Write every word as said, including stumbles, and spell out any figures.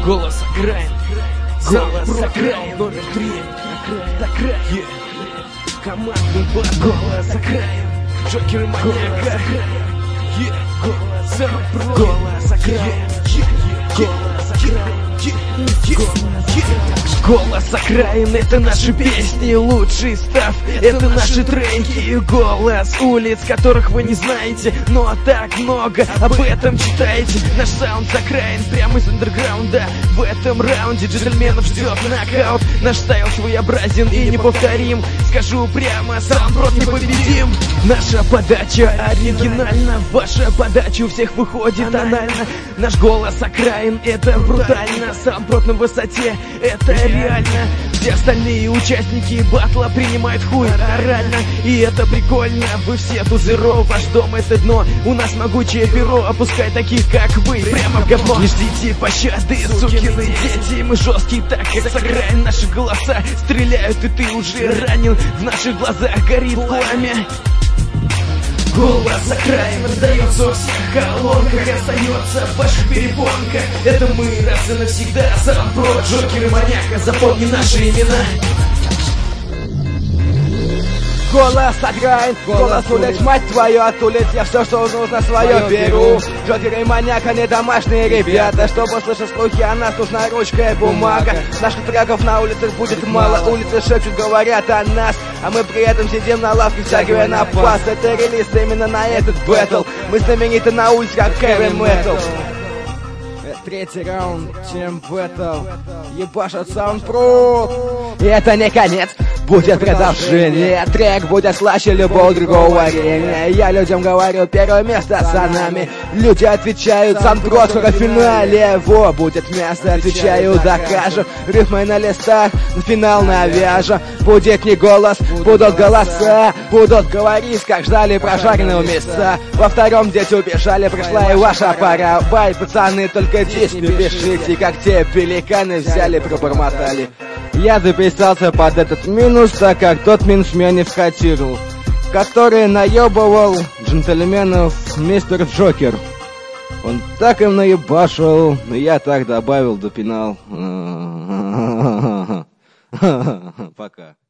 Голос окраин, голос окраин, номер три. Окраин, командный бар, голос окраин, Джокер и Маньяка. Голос окраин, голос окраин. Голос окраин — это наши песни, лучший став — это наши треки. Голос улиц, которых вы не знаете, но так много об этом читаете. Наш саунд с окраин, прямо из андерграунда. В этом раунде джентльменов ждет нокаут. Наш стайл своеобразен и неповторим. Скажу прямо, саундброд непобедим. Наша подача оригинальна, ваша подача у всех выходит анально. Наш голос окраин — это брутально, саундброд на высоте — это реально. Все остальные участники батла принимают хуй орально, и это прикольно. Вы все тузеро, ваш дом — это дно. У нас могучее перо, опускай таких, как вы, прямо в говно. Не ждите пощады, сукины дети. Мы жесткие, так как с окраин. Наши голоса стреляют, и ты уже ранен. В наших глазах горит пламя. Голос окраин раздается во всех колонках, остается в ваших перепонках. Это мы раз и навсегда. Саундброд, Джокер и Маньяка, запомни наши имена. Голос окраин, голос улиц, мать твою, от улиц я все, что нужно, свое беру. Джокер и Маньяка не домашние ребята. Чтобы слышать слухи о нас, нужна ручка и бумага. Наших треков на улицах будет мало. Улицы шепчут, говорят о нас, а мы при этом сидим на лавке, стягивая на пас. Это релиз именно на этот бэтл. Мы знамениты на улице, как хэви метал. Третий раунд, чем бэтл. Ебашат саундброд. И это не конец, будет продолжение. Трек будет слаще любого другого варенья. Я людям говорю, первое место за нами. Люди отвечают, саундброд скоро в финале. Во, будет место, отвечаю, докажу. Рифмой на листах, на финал навяжу. Будет не голос, будут голоса. Будут говорить, как ждали прожаренного мяса. Во втором дети убежали, пришла и ваша пора. Бай, пацаны, только здесь не пишите, как те пеликаны взяли, пробормотали. Я записался под этот минус, так как тот минус меня не вкатил, который наебывал джентльменов мистер Джокер. Он так им наебашил, но я так добавил, допинал. Пока.